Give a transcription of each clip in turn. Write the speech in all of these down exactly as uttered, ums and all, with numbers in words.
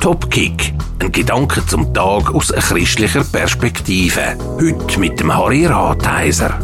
Topkick. Ein Gedanke zum Tag aus einer christlicher Perspektive. Heute mit dem Harry Ratheiser.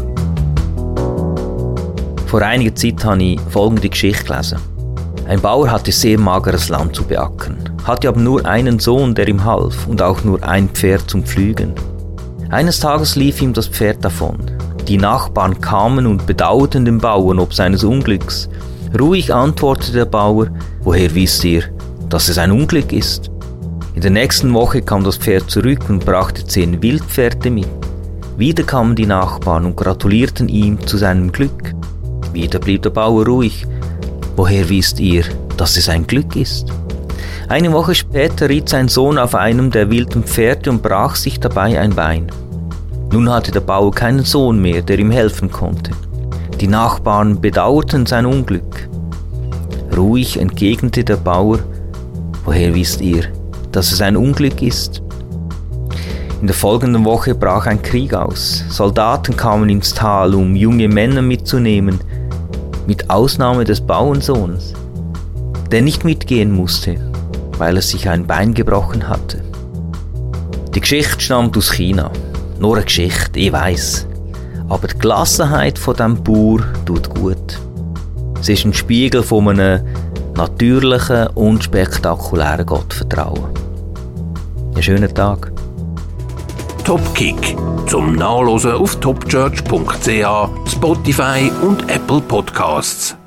Vor einiger Zeit habe ich folgende Geschichte gelesen. Ein Bauer hatte sehr mageres Land zu beackern, hatte aber nur einen Sohn, der ihm half, und auch nur ein Pferd zum Pflügen. Eines Tages lief ihm das Pferd davon. Die Nachbarn kamen und bedauerten den Bauern ob seines Unglücks. Ruhig antwortete der Bauer: Woher wisst ihr, dass es ein Unglück ist? In der nächsten Woche kam das Pferd zurück und brachte zehn Wildpferde mit. Wieder kamen die Nachbarn und gratulierten ihm zu seinem Glück. Wieder blieb der Bauer ruhig. Woher wisst ihr, dass es ein Glück ist? Eine Woche später ritt sein Sohn auf einem der wilden Pferde und brach sich dabei ein Bein. Nun hatte der Bauer keinen Sohn mehr, der ihm helfen konnte. Die Nachbarn bedauerten sein Unglück. Ruhig entgegnete der Bauer: Woher wisst ihr, dass es ein Unglück ist? In der folgenden Woche brach ein Krieg aus. Soldaten kamen ins Tal, um junge Männer mitzunehmen, mit Ausnahme des Bauernsohnes, der nicht mitgehen musste, weil er sich ein Bein gebrochen hatte. Die Geschichte stammt aus China. Nur eine Geschichte, ich weiss. Aber die Gelassenheit von diesem Bauer tut gut. Es ist ein Spiegel von einem natürlichen und spektakulären Gottvertrauen. Einen schönen Tag. Topkick. Zum Nachlesen auf topchurch punkt c h, Spotify und Apple Podcasts.